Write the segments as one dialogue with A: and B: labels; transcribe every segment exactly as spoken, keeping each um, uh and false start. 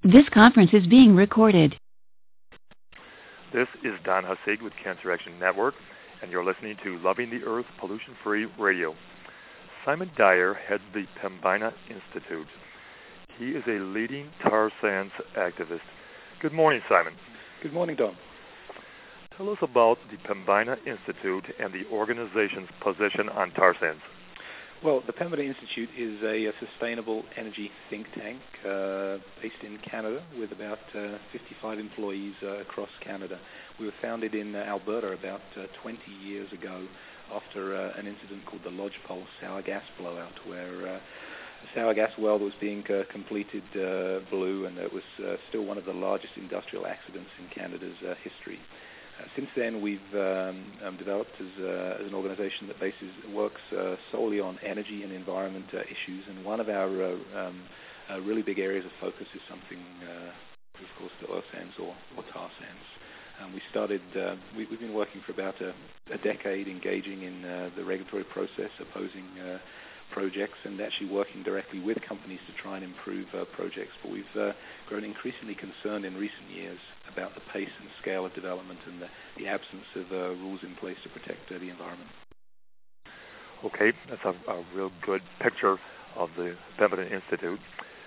A: This conference is being recorded.
B: This is Don Hussig with Cancer Action Network, and you're listening to Loving the Earth Pollution-Free Radio. Simon Dyer heads the Pembina Institute. He is a leading tar sands activist. Good morning, Simon.
C: Good morning, Don.
B: Tell us about the Pembina Institute and the organization's position on tar sands.
C: Well, the Pembina Institute is a, a sustainable energy think tank uh, based in Canada with about uh, fifty-five employees uh, across Canada. We were founded in uh, Alberta about uh, twenty years ago after uh, an incident called the Lodgepole sour gas blowout, where uh, a sour gas well that was being uh, completed uh, blew, and it was uh, still one of the largest industrial accidents in Canada's uh, history. Uh, since then, we've um, um, developed as, uh, as an organization that bases, works uh, solely on energy and environment uh, issues, and one of our uh, um, uh, really big areas of focus is something, uh, of course, the oil sands or, or tar sands. Um, we started, uh, we, we've been working for about a, a decade engaging in uh, the regulatory process, opposing uh, projects, and actually working directly with companies to try and improve uh, projects. But we've uh, grown increasingly concerned in recent years about the pace and scale of development and the, the absence of uh, rules in place to protect uh, the environment.
B: Okay, that's a, a real good picture of the Pembina Institute.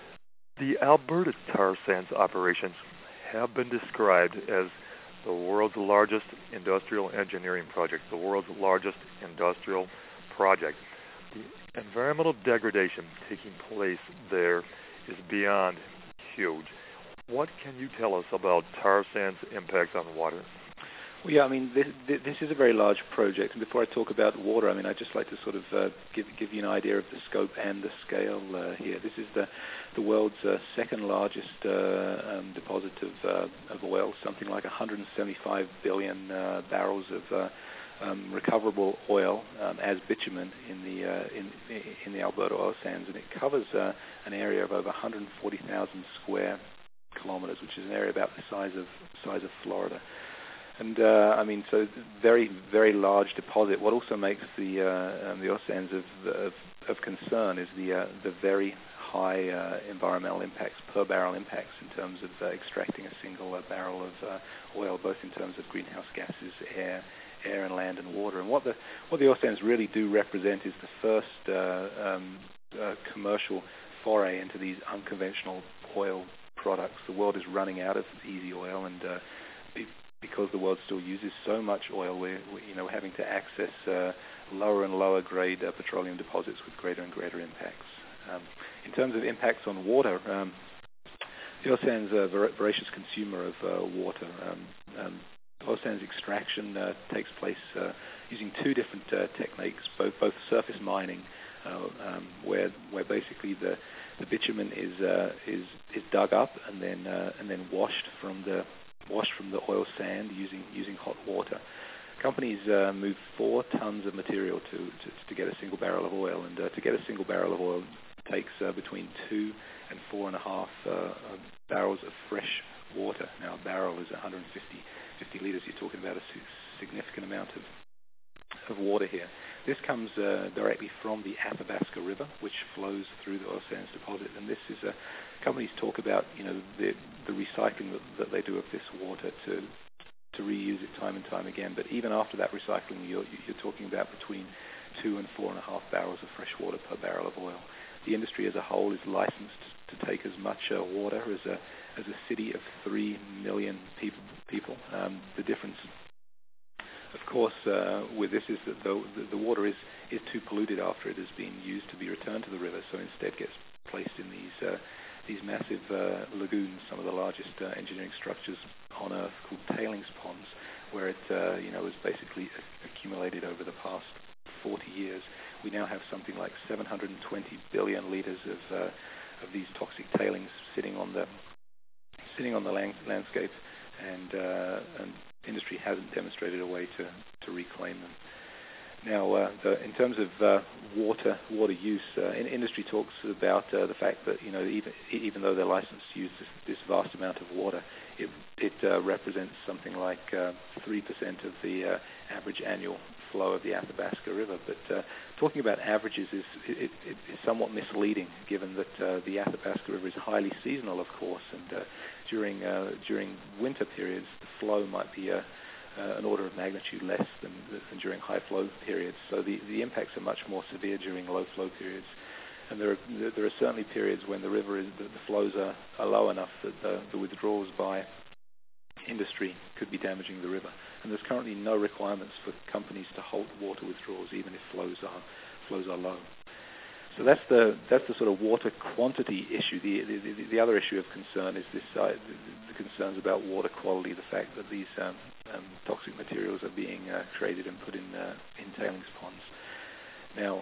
B: The Alberta tar sands operations have been described as the world's largest industrial engineering project, the world's largest industrial project. The environmental degradation taking place there is beyond huge. What can you tell us about tar sands' impacts on water?
C: Well, yeah, I mean, this, this is a very large project, and before I talk about water, I mean, I'd just like to sort of uh, give give you an idea of the scope and the scale uh, here. This is the the world's uh, second largest uh, um, deposit of uh, of oil, something like one hundred seventy-five billion uh, barrels of uh, um, recoverable oil um, as bitumen in the uh, in in the Alberta oil sands, and it covers uh, an area of over one hundred forty thousand square kilometers, which is an area about the size of size of Florida. And uh, I mean, so very, very large deposit. What also makes the uh, um, the oil sands of, of of concern is the uh, the very high uh, environmental impacts, per barrel impacts, in terms of uh, extracting a single uh, barrel of uh, oil, both in terms of greenhouse gases, air, air and land and water. And what the what the oil sands really do represent is the first uh, um, uh, commercial foray into these unconventional oil products. The world is running out of easy oil, and uh, because the world still uses so much oil, we're, we're you know having to access uh, lower and lower grade uh, petroleum deposits with greater and greater impacts. Um, in terms of impacts on water, um, the oil sands are a vor- voracious consumer of uh, water. Um, um, oil sands extraction uh, takes place uh, using two different uh, techniques, both both surface mining, uh, um, where where basically the the bitumen is uh, is is dug up and then uh, and then washed from the washed from the oil sand using using hot water. Companies uh, move four tons of material to, to to get a single barrel of oil, and uh, to get a single barrel of oil takes uh, between two and four and a half uh, barrels of fresh water. Now, a barrel is one hundred fifty liters. You're talking about a significant amount of of water here. This comes uh, directly from the Athabasca River, which flows through the oil sands deposit, and this is a companies talk about, you know, the, the recycling that, that they do of this water to to reuse it time and time again. But even after that recycling, you're, you're talking about between two and four and a half barrels of fresh water per barrel of oil. The industry as a whole is licensed to take as much uh, water as a as a city of three million people. People. Um, the difference, of course, uh, with this is that the, the water is, is too polluted after it has been used to be returned to the river, so instead gets placed in these uh, these massive uh, lagoons, some of the largest uh, engineering structures on Earth, called tailings ponds, where it uh, you know has basically accumulated over the past forty years. We now have something like seven hundred twenty billion liters of uh, of these toxic tailings sitting on the sitting on the land, landscape, and uh, and industry hasn't demonstrated a way to, to reclaim them. Now, uh, the, in terms of uh, water water use, uh, in industry talks about uh, the fact that, you know, even even though they're licensed to use this, this vast amount of water, it it uh, represents something like uh, three percent of the uh, average annual flow of the Athabasca River. But uh, talking about averages is it, it is somewhat misleading, given that uh, the Athabasca River is highly seasonal, of course, and uh, during uh, during winter periods, the flow might be a Uh, an order of magnitude less than, than during high flow periods. So the, the impacts are much more severe during low flow periods. And there are, there are certainly periods when the river is, the, the flows are, are low enough that the, the withdrawals by industry could be damaging the river. And there's currently no requirements for companies to halt water withdrawals even if flows are, flows are low. So that's the that's the sort of water quantity issue. The the, the, the other issue of concern is this uh, the, the concerns about water quality. The fact that these um, um, toxic materials are being uh, created and put in uh, in tailings ponds. Now,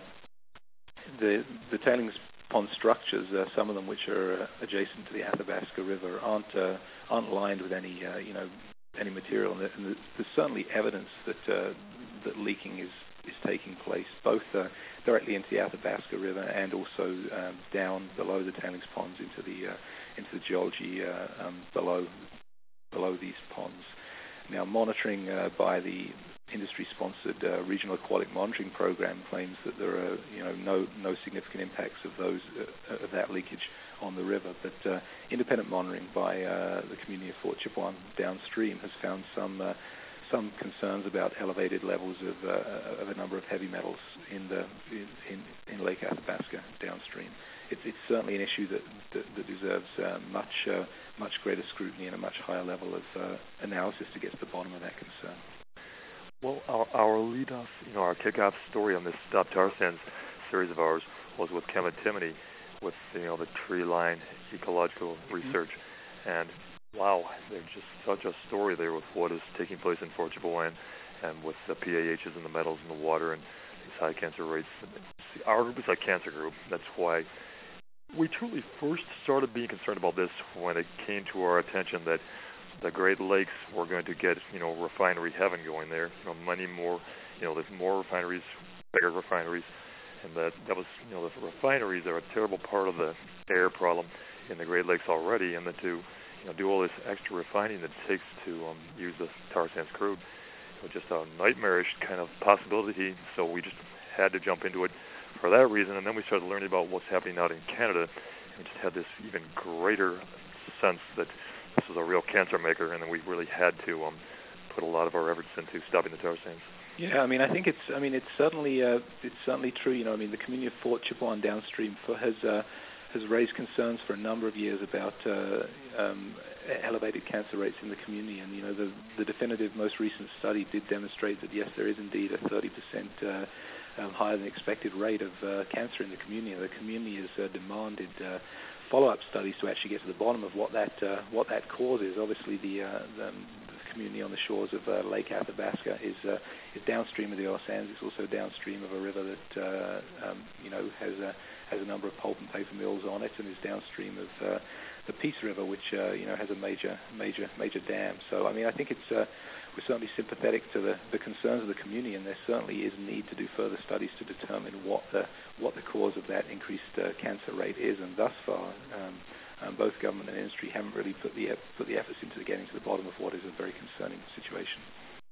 C: the the tailings pond structures, uh, some of them which are uh, adjacent to the Athabasca River, aren't uh, aren't lined with any uh, you know any material, and there's certainly evidence that uh, that leaking is is taking place, both uh, directly into the Athabasca River and also um, down below the tailings ponds into the uh, into the geology uh, um, below below these ponds. Now, monitoring uh, by the industry-sponsored uh, Regional Aquatic Monitoring Program claims that there are you know no no significant impacts of those uh, of that leakage on the river, but uh, independent monitoring by uh, the community of Fort Chipewyan downstream has found some uh, some concerns about elevated levels of, uh, of a number of heavy metals in the in, in Lake Athabasca downstream. It's, it's certainly an issue that that, that deserves uh, much uh, much greater scrutiny and a much higher level of uh, analysis to get to the bottom of that concern.
B: Well, our, our lead-off, you know, our kick-off story on this Stop Tar Sands series of ours was with Kevin Timoney, with you know the tree line ecological research, mm-hmm. and wow, there's just such a story there with what is taking place in Fort Chipewyan and with the P A Hs and the metals in the water and these high cancer rates. Our group is a cancer group. That's why we truly first started being concerned about this when it came to our attention that the Great Lakes were going to get, you know, refinery heaven going there. You know, many more, you know, there's more refineries, bigger refineries, and that that was, you know, the refineries are a terrible part of the air problem in the Great Lakes already, and then to you know, do all this extra refining that it takes to um, use the tar sands crude. It was just a nightmarish kind of possibility, so we just had to jump into it for that reason. And then we started learning about what's happening out in Canada, and we just had this even greater sense that this was a real cancer maker, and then we really had to um, put a lot of our efforts into stopping the tar sands.
C: Yeah, I mean, I think it's, I mean, it's certainly, uh, it's certainly true. You know, I mean, the community of Fort Chipewyan downstream for, has uh, has raised concerns for a number of years about uh, um, elevated cancer rates in the community. And, you know, the, the definitive most recent study did demonstrate that, yes, there is indeed a thirty percent uh, um, higher than expected rate of uh, cancer in the community. The community has uh, demanded uh, follow-up studies to actually get to the bottom of what that uh, what that cause is. Obviously, the, uh, the, the community on the shores of uh, Lake Athabasca is uh, is downstream of the oil sands. It's also downstream of a river that uh, um, you know has a has a number of pulp and paper mills on it, and is downstream of uh, the Peace River, which uh, you know has a major major major dam. So I mean, I think it's uh, we're certainly sympathetic to the, the concerns of the community, and there certainly is need to do further studies to determine what the what the cause of that increased uh, cancer rate is. And thus far, um, um, both government and industry haven't really put the put the efforts into getting to the bottom of what is a very concerning situation.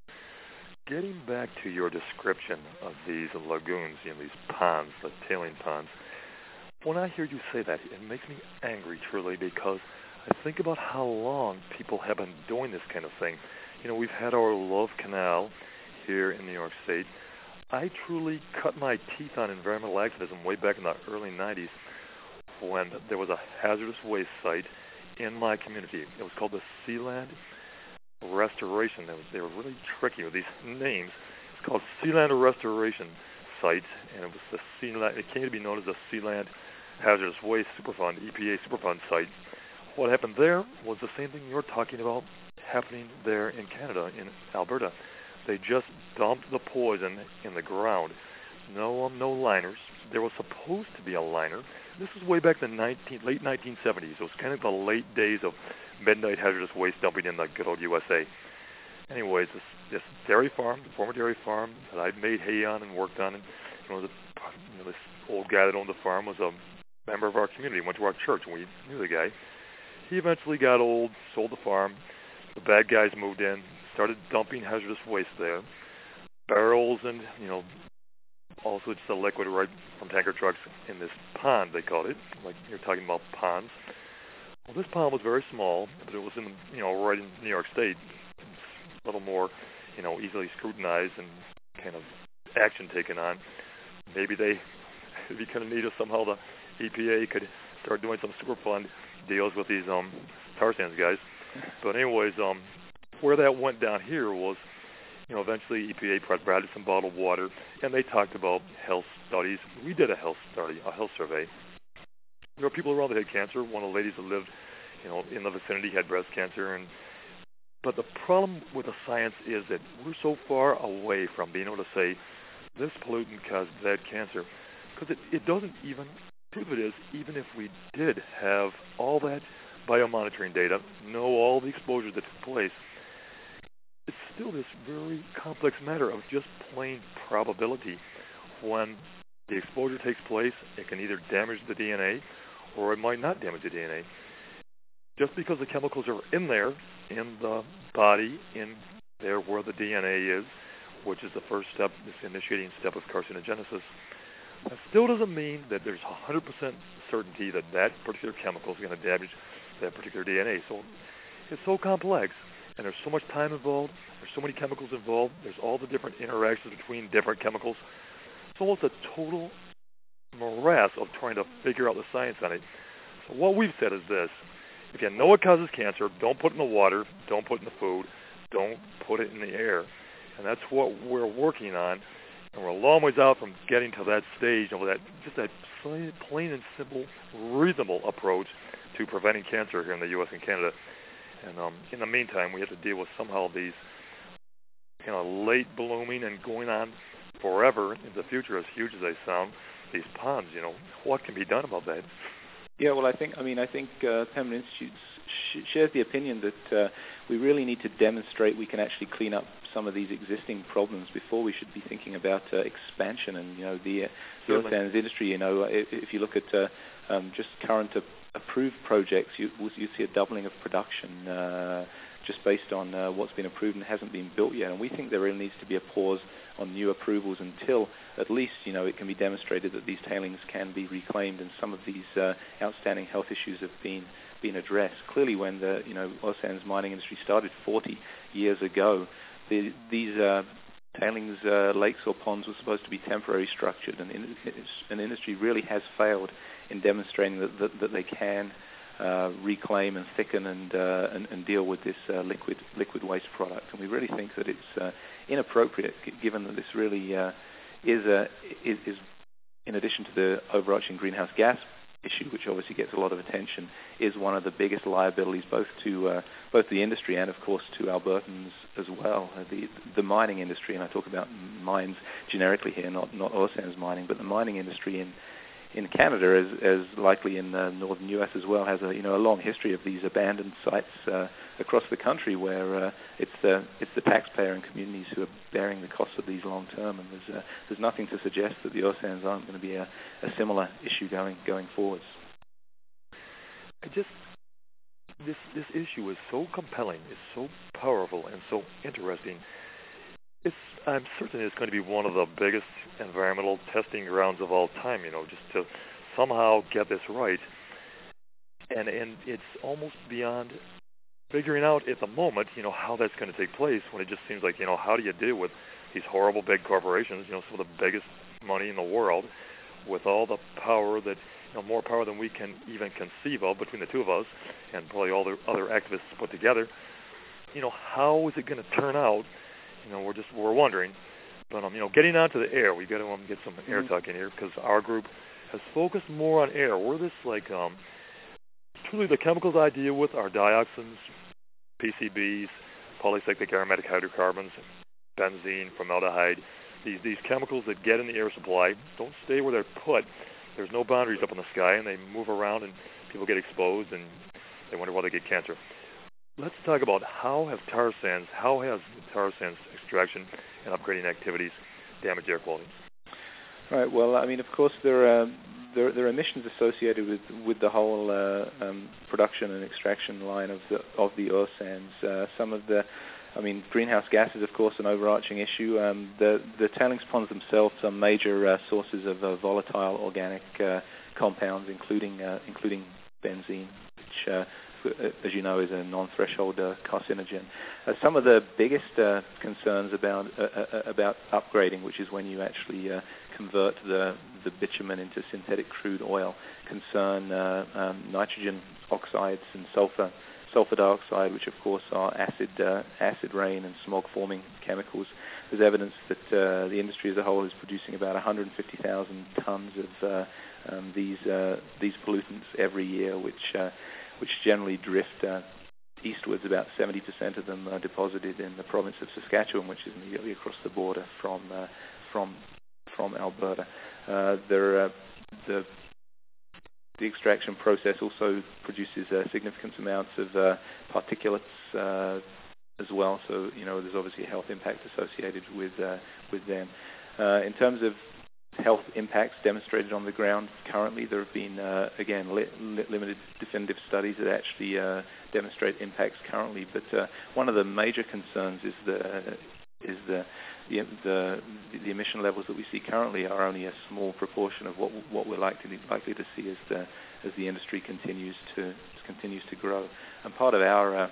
B: Getting back to your description of these lagoons, you know, these ponds, the tailing ponds, when I hear you say that, it makes me angry, truly, because I think about how long people have been doing this kind of thing. You know, we've had our Love Canal here in New York State. I truly cut my teeth on environmental activism way back in the early nineties when there was a hazardous waste site in my community. It was called the Sealand Restoration. They, was, they were really tricky with these names. It's called Sealand Restoration Site, and it was the Sealand. It came to be known as the Sealand Hazardous Waste Superfund, E P A Superfund site. What happened there was the same thing you're talking about happening there in Canada, in Alberta. They just dumped the poison in the ground. No, um, no liners. There was supposed to be a liner. This was way back in the nineteen, late nineteen seventies. It was kind of the late days of midnight hazardous waste dumping in the good old U S A. anyways, this, this dairy farm, former dairy farm that I made hay on and worked on, and you know, the, you know, this old guy that owned the farm was a member of our community, went to our church, and we knew the guy. He eventually got old, sold the farm. The bad guys moved in, started dumping hazardous waste there, barrels and, you know, also just a liquid right from tanker trucks in this pond, they called it, like you're talking about ponds. Well, this pond was very small, but it was in, you know, right in New York State. It's a little more, you know, easily scrutinized and kind of action taken on. Maybe they, it'd be kind of neat if somehow the E P A could start doing some super fun deals with these um, tar sands guys. But anyways, um, where that went down here was, you know, eventually E P A provided some bottled water, and they talked about health studies. We did a health study, a health survey. There were people around that had cancer. One of the ladies that lived, you know, in the vicinity had breast cancer. And but the problem with the science is that we're so far away from being able to say this pollutant caused that cancer, because it, it doesn't even, prove it is, even if we did have all that biomonitoring data, know all the exposures that took place, it's still this very complex matter of just plain probability. When the exposure takes place, it can either damage the D N A or it might not damage the D N A. Just because the chemicals are in there, in the body, in there where the D N A is, which is the first step, this initiating step of carcinogenesis, that still doesn't mean that there's one hundred percent certainty that that particular chemical is going to damage that particular D N A. So it's so complex, and there's so much time involved, there's so many chemicals involved, there's all the different interactions between different chemicals. It's almost a total morass of trying to figure out the science on it. So what we've said is this: if you know what causes cancer, don't put it in the water, don't put it in the food, don't put it in the air. And that's what we're working on. And we're a long ways out from getting to that stage of that, just that plain, plain and simple, reasonable approach to preventing cancer here in the U S and Canada. And um, in the meantime, we have to deal with somehow these kind of late blooming and going on forever in the future, as huge as they sound, these ponds. You know, what can be done about that?
C: Yeah, well, I think, I mean, I think uh, Pembina Institute sh- shares the opinion that uh, we really need to demonstrate we can actually clean up some of these existing problems before we should be thinking about uh, expansion. And, you know, the, uh, the oil sands industry, you know, if, if you look at uh, um, just current uh, approved projects, you, you see a doubling of production uh, just based on uh, what's been approved and hasn't been built yet. And we think there really needs to be a pause on new approvals until at least, you know, it can be demonstrated that these tailings can be reclaimed and some of these uh, outstanding health issues have been been addressed. Clearly, when the, you know, oil sands mining industry started forty years ago, the, these uh, tailings uh, lakes or ponds were supposed to be temporary structured, and in, an industry really has failed in demonstrating that, that, that they can uh, reclaim and thicken and, uh, and and deal with this uh, liquid liquid waste product. And we really think that it's uh, inappropriate, given that this really uh, is, a, is, is, in addition to the overarching greenhouse gas issue, which obviously gets a lot of attention, is one of the biggest liabilities both to uh, both the industry and, of course, to Albertans as well. Uh, the the mining industry, and I talk about mines generically here, not not oil sands mining, but the mining industry in in Canada, as, as likely in the northern U S as well, has a you know a long history of these abandoned sites uh, across the country where uh, it's the it's the taxpayer and communities who are bearing the costs of these long term. And there's uh, there's nothing to suggest that the oil sands aren't going to be a, a similar issue going going forwards.
B: I just this this issue is so compelling, it's so powerful, and so interesting. It's, I'm certain it's going to be one of the biggest environmental testing grounds of all time, you know, just to somehow get this right. And and it's almost beyond figuring out at the moment, you know, how that's going to take place, when it just seems like, you know, how do you deal with these horrible big corporations, you know, some of the biggest money in the world, with all the power that, you know, more power than we can even conceive of between the two of us, and probably all the other activists put together. You know, how is it going to turn out? You know, we're just we're wondering, but um, you know, getting onto the air, we got to um, get some air talk in here, because our group has focused more on air. We're this like um, truly the chemicals I deal with are dioxins, P C Bs, polycyclic aromatic hydrocarbons, benzene, formaldehyde. These these chemicals that get in the air supply don't stay where they're put. There's no boundaries up in the sky, and they move around, and people get exposed, and they wonder why they get cancer. let's talk about how have tar sands, how has tar sands extraction and upgrading activities damaged air quality?
C: Right. Well, I mean, of course, there are there, there are emissions associated with with the whole uh, um, production and extraction line of the of the oil sands. Uh, some of the, I mean, greenhouse gas is, of course, an overarching issue. Um, the the tailings ponds themselves are major uh, sources of uh, volatile organic uh, compounds, including uh, including benzene, which, uh, as you know, is a non-threshold uh, carcinogen. Uh, some of the biggest uh, concerns about uh, uh, about upgrading, which is when you actually uh, convert the the bitumen into synthetic crude oil, concern uh, um, nitrogen oxides and sulfur sulfur dioxide, which of course are acid uh, acid rain and smog-forming chemicals. There's evidence that uh, the industry as a whole is producing about one hundred fifty thousand tons of uh, um, these uh, these pollutants every year, which uh, which generally drift uh, eastwards. About seventy percent of them are deposited in the province of Saskatchewan, which is immediately across the border from uh, from from Alberta. Uh, there, uh, the the extraction process also produces uh, significant amounts of uh, particulates uh, as well. So you know, there's obviously a health impact associated with uh, with them. Uh, in terms of health impacts demonstrated on the ground currently, there have been uh, again li- li- limited definitive studies that actually uh, demonstrate impacts currently. But uh, one of the major concerns is the is the the, the the emission levels that we see currently are only a small proportion of what what we're likely likely to see as the as the industry continues to continues to grow. And part of our uh,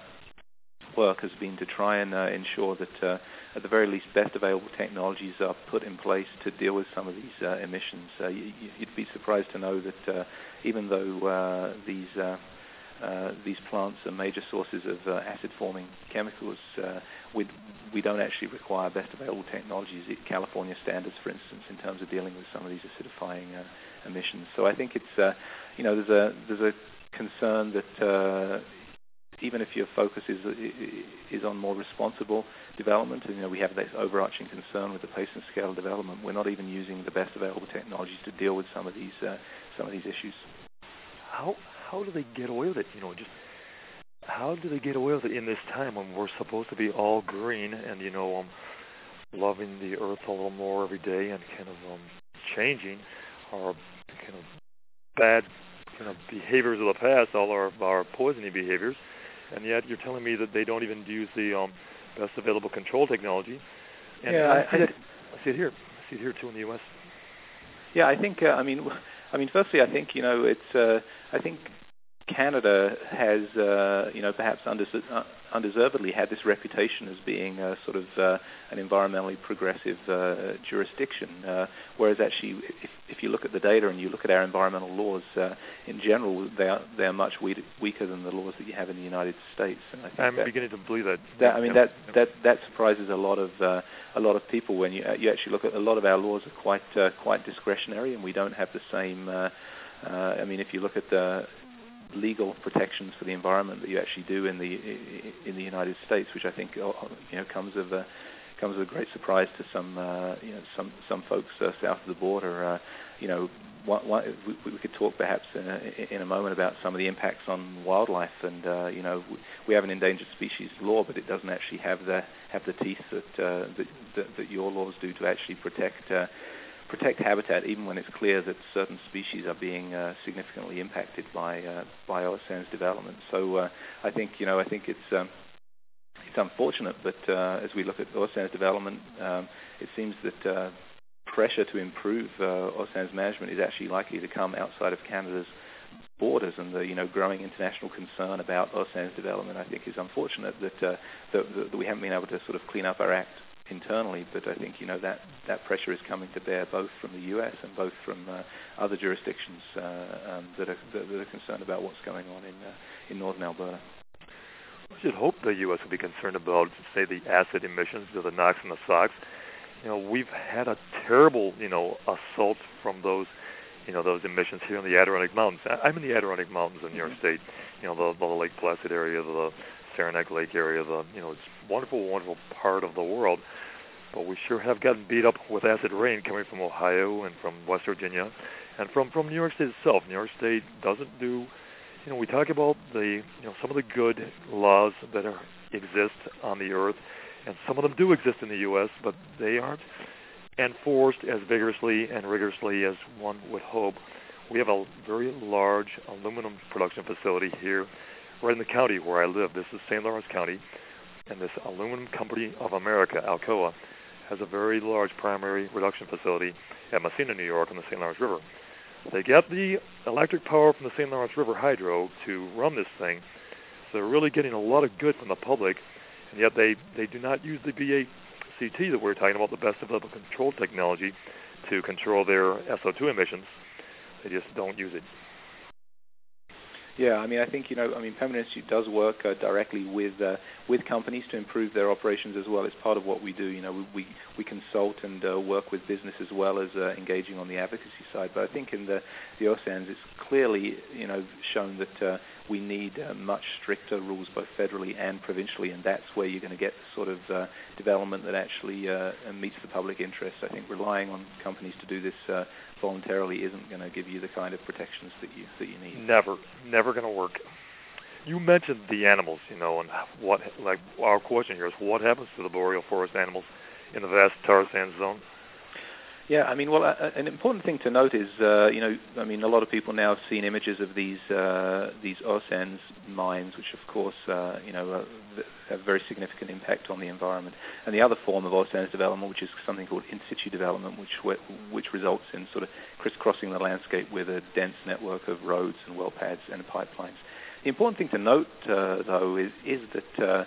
C: work has been to try and uh, ensure that uh, at the very least best available technologies are put in place to deal with some of these uh, emissions. Uh, you, you'd be surprised to know that uh, even though uh, these uh, uh, these plants are major sources of uh, acid-forming chemicals, uh, we we don't actually require best available technologies, California standards, for instance, in terms of dealing with some of these acidifying uh, emissions. So I think it's uh, you know there's a there's a concern that uh, even if your focus is is on more responsible development, and you know we have this overarching concern with the pace and scale of development, we're not even using the best available technologies to deal with some of these uh, some of these issues.
B: How how do they get away with it? You know, just how do they get away with it in this time when we're supposed to be all green and you know um, loving the earth a little more every day and kind of um, changing our kind of bad kind of behaviors of the past, all our our poisoning behaviors. And yet you're telling me that they don't even use the um, best available control technology. And
C: yeah,
B: I,
C: I,
B: see, that, I see it here. I see it here too in the U S.
C: Yeah, I think. Uh, I mean, I mean, firstly, I think you know, it's. Uh, I think Canada has, uh, you know, perhaps undes- uh, undeservedly had this reputation as being uh, sort of uh, an environmentally progressive uh, jurisdiction, uh, whereas actually, if, if you look at the data and you look at our environmental laws, uh, in general, they are they are much we- weaker than the laws that you have in the United States. And I think
B: I'm
C: that,
B: beginning to believe that.
C: that I mean,
B: yeah.
C: that, that that surprises a lot of uh, a lot of people when you uh, you actually look at a lot of our laws are quite uh, quite discretionary, and we don't have the same. Uh, uh, I mean, if you look at the legal protections for the environment that you actually do in the in the United States, which I think you know comes of a comes of a great surprise to some uh, you know some some folks uh, south of the border. Uh, you know, one, one, we, we could talk perhaps in a, in a moment about some of the impacts on wildlife, and uh, you know we, we have an endangered species law, but it doesn't actually have the have the teeth that uh, that, that, that your laws do to actually protect. Uh, protect habitat, even when it's clear that certain species are being uh, significantly impacted by uh, by oil sands development. So uh, I think you know I think it's um, it's unfortunate, but uh, as we look at oil sands development, um, it seems that uh, pressure to improve uh, oil sands management is actually likely to come outside of Canada's borders, and the you know growing international concern about oil sands development, I think, is unfortunate that uh, that, that we haven't been able to sort of clean up our act internally, but I think you know that, that pressure is coming to bear both from the U S and both from uh, other jurisdictions uh, um, that, are, that, that are concerned about what's going on in uh, in northern Alberta.
B: I should hope the U S would be concerned about, say, the acid emissions or the NOx and the SOx. You know, we've had a terrible, you know, assault from those, you know, those emissions here in the Adirondack Mountains. I'm in the Adirondack Mountains in New York State. You know, the, the Lake Placid area, the Saranac Lake area, the you know, it's a wonderful, wonderful part of the world. But we sure have gotten beat up with acid rain coming from Ohio and from West Virginia and from, from New York State itself. New York State doesn't do, you know, we talk about the, you know, some of the good laws that are, exist on the earth, and some of them do exist in the U S, but they aren't enforced as vigorously and rigorously as one would hope. We have a very large aluminum production facility here, right in the county where I live. This is Saint Lawrence County, and this Aluminum Company of America, Alcoa, has a very large primary reduction facility at Massena, New York, on the Saint Lawrence River. They get the electric power from the Saint Lawrence River Hydro to run this thing, so they're really getting a lot of good from the public, and yet they, they do not use the B A C T that we're talking about, the best available control technology, to control their S O two emissions. They just don't use it.
C: Yeah, I mean, I think, you know, I mean, Pembina Institute does work uh, directly with uh, with companies to improve their operations as well. It's part of what we do. You know, we we, we consult and uh, work with business as well as uh, engaging on the advocacy side. But I think in the the O S A Ns, it's clearly, you know, shown that uh, we need uh, much stricter rules, both federally and provincially, and that's where you're going to get the sort of uh, development that actually uh, meets the public interest. I think relying on companies to do this uh, voluntarily isn't going to give you the kind of protections that you that you need.
B: Never, never going to work. You mentioned the animals, you know, and what, like, our question here is, what happens to the boreal forest animals in the vast tar sands zone?
C: Yeah, I mean, well, uh, an important thing to note is, uh, you know, I mean, a lot of people now have seen images of these uh, these O S A Ns mines, which, of course, uh, you know, uh, have very significant impact on the environment. And the other form of O S A Ns development, which is something called in situ development, which which results in sort of crisscrossing the landscape with a dense network of roads and well pads and pipelines. The important thing to note, uh, though, is is that uh,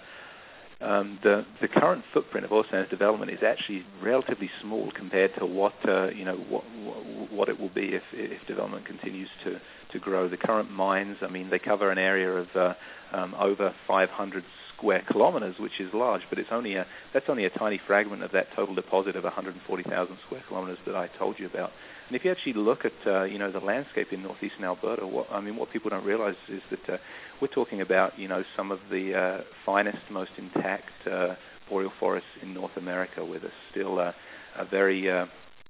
C: Um, the the current footprint of O S A Ns development is actually relatively small compared to what uh, you know what, what what it will be if if development continues to to grow. The current mines, I mean, they cover an area of uh, um, over five hundred square kilometers, which is large, but it's only a that's only a tiny fragment of that total deposit of one hundred forty thousand square kilometers that I told you about. And if you actually look at uh, you know the landscape in northeastern Alberta, what, I mean, what people don't realize is that uh, we're talking about you know some of the uh, finest, most intact uh, boreal forests in North America, with a still uh, a very uh,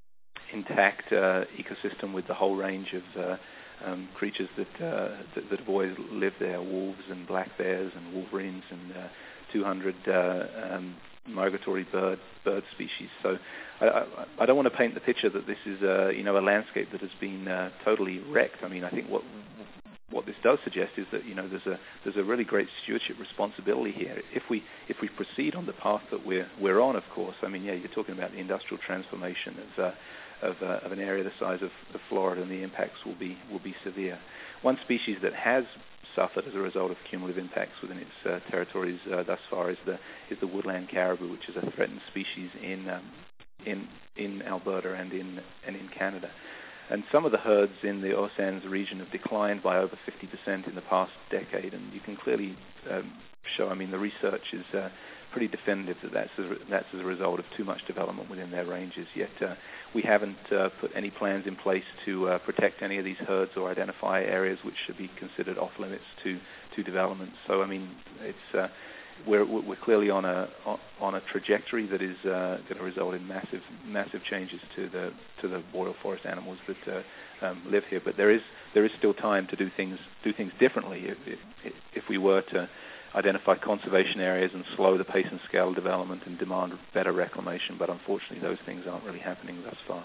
C: intact uh, ecosystem with the whole range of uh, um, creatures that, uh, that that have always lived there: wolves and black bears and wolverines and uh, two hundred uh, um, migratory bird bird species. So I, I, I don't want to paint the picture that this is a you know a landscape that has been uh, totally wrecked. I mean, I think what what this does suggest is that you know there's a there's a really great stewardship responsibility here. If we if we proceed on the path that we're we're on, of course. I mean, yeah, you're talking about the industrial transformation of uh, of, uh, of an area the size of, of Florida, and the impacts will be will be severe. One species that has suffered as a result of cumulative impacts within its uh, territories uh, thus far is the is the woodland caribou, which is a threatened species in um, in in Alberta and in and in Canada. And some of the herds in the O S A Ns region have declined by over fifty percent in the past decade, and you can clearly um, show. I mean, the research is uh, pretty definitive that that's as, that's as a result of too much development within their ranges. Yet uh, we haven't uh, put any plans in place to uh, protect any of these herds or identify areas which should be considered off limits to, to development. So I mean, it's uh, we're we're clearly on a on a trajectory that is uh, going to result in massive massive changes to the to the boreal forest animals that uh, um, live here. But there is there is still time to do things do things differently if if, if we were to identify conservation areas and slow the pace and scale of development and demand better reclamation. But unfortunately, those things aren't really happening thus far.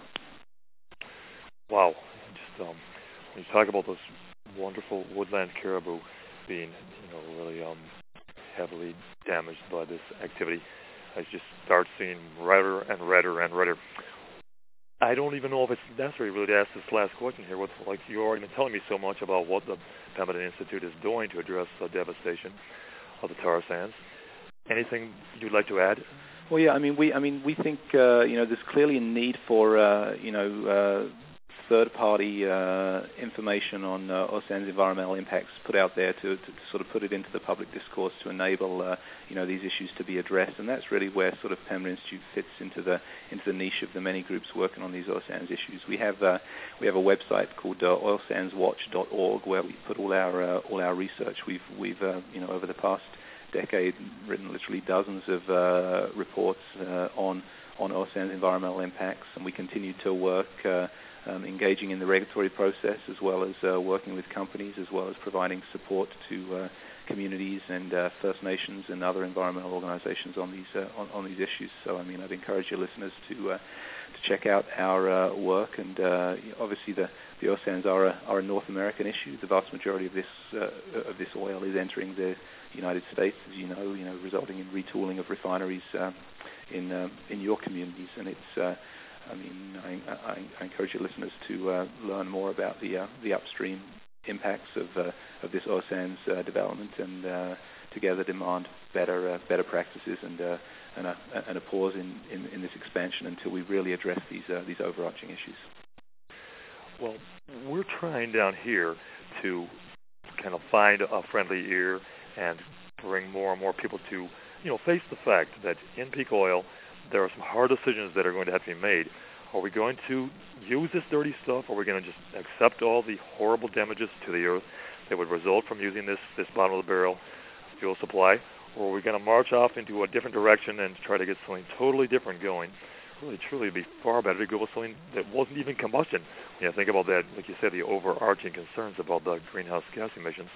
B: Wow. Just um, when you talk about those wonderful woodland caribou being, you know, really um, heavily damaged by this activity, I just start seeing redder and redder and redder. I don't even know if it's necessary really to ask this last question here. With, like, you're already been telling me so much about what the Pembina Institute is doing to address the devastation of the tar sands. Anything you'd like to add?
C: Well, yeah, I mean, we, I mean, we think, uh, you know, there's clearly a need for, uh, you know, uh, third-party uh, information on uh, O S A N's environmental impacts put out there to, to, to sort of put it into the public discourse to enable, uh, you know, these issues to be addressed. And that's really where sort of Pembina Institute fits into the into the niche of the many groups working on these O S A N's issues. We have uh, we have a website called uh, oil sands watch dot org where we put all our uh, all our research. We've we've uh, you know over the past decade written literally dozens of uh, reports uh, on on O S A N's environmental impacts, and we continue to work. Uh, um, engaging in the regulatory process, as well as uh, working with companies, as well as providing support to uh, communities and uh, First Nations and other environmental organizations on these uh, on, on these issues. So, I mean, I'd encourage your listeners to uh, to check out our uh, work. And uh, obviously, the the oil sands are a, are a North American issue. The vast majority of this uh, of this oil is entering the United States, as you know, you know, resulting in retooling of refineries um, in um, in your communities. And it's, uh, I mean, I, I, I encourage your listeners to uh, learn more about the uh, the upstream impacts of uh, of this oil sands uh, development, and uh, together demand better uh, better practices and uh, and, a, and a pause in, in, in this expansion until we really address these uh, these overarching issues.
B: Well, we're trying down here to kind of find a friendly ear and bring more and more people to, you know, face the fact that in peak oil there are some hard decisions that are going to have to be made. Are we going to use this dirty stuff, or are we going to just accept all the horrible damages to the earth that would result from using this, this bottom of the barrel fuel supply? Or are we going to march off into a different direction and try to get something totally different going? Really, truly, it'd be far better to go with something that wasn't even combustion. When you think about that, like you said, the overarching concerns about the greenhouse gas emissions.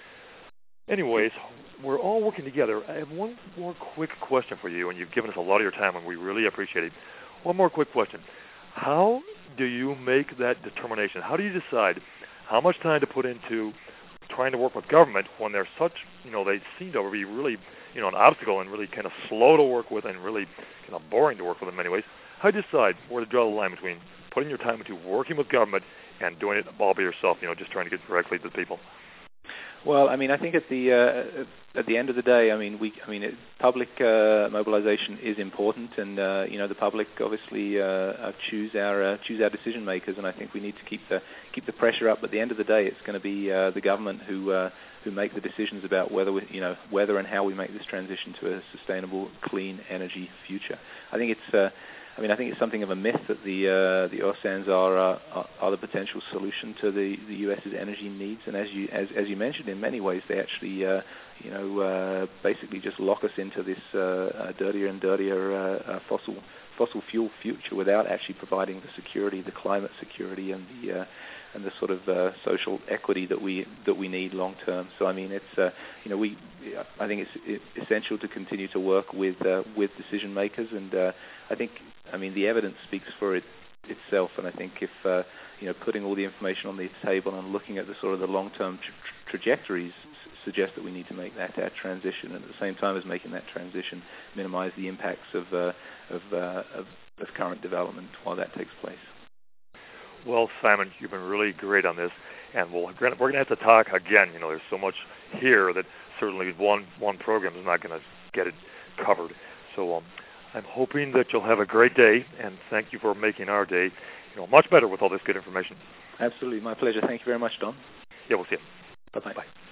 B: Anyways, we're all working together. I have one more quick question for you, and you've given us a lot of your time, and we really appreciate it. One more quick question. How do you make that determination? How do you decide how much time to put into trying to work with government when they're such, you know, they seem to be really, you know, an obstacle and really kind of slow to work with and really kind of boring to work with in many ways? How do you decide where to draw the line between putting your time into working with government and doing it all by yourself, you know, just trying to get directly to the people?
C: Well, I mean, I think at the uh, at the end of the day, I mean, we, I mean, it, public uh, mobilization is important, and uh, you know, the public obviously uh, choose our uh, choose our decision makers, and I think we need to keep the keep the pressure up. But at the end of the day, it's going to be uh, the government who uh, who make the decisions about whether we, you know, whether and how we make this transition to a sustainable, clean energy future. I think it's. Uh, I mean, I think it's something of a myth that the uh, the oil sands are, uh, are are the potential solution to the the US's energy needs, and as you as as you mentioned, in many ways they actually uh, you know uh, basically just lock us into this uh, uh, dirtier and dirtier uh, uh, fossil fossil fuel future without actually providing the security, the climate security, and the uh, and the sort of uh, social equity that we that we need long term. So I mean, it's uh, you know we I think it's essential to continue to work with uh, with decision makers, and uh, I think I mean the evidence speaks for it itself. And I think if uh, you know putting all the information on the table and looking at the sort of the long term tra- trajectories suggest that we need to make that, that transition, and at the same time as making that transition, minimize the impacts of uh, of, uh, of of current development while that takes place.
B: Well, Simon, you've been really great on this, and we'll, we're going to have to talk again. You know, there's so much here that certainly one one program is not going to get it covered. So um, I'm hoping that you'll have a great day, and thank you for making our day, you know, much better with all this good information.
C: Absolutely, my pleasure. Thank you very much, Don.
B: Yeah, we'll see you.
C: Bye-bye.
B: Bye.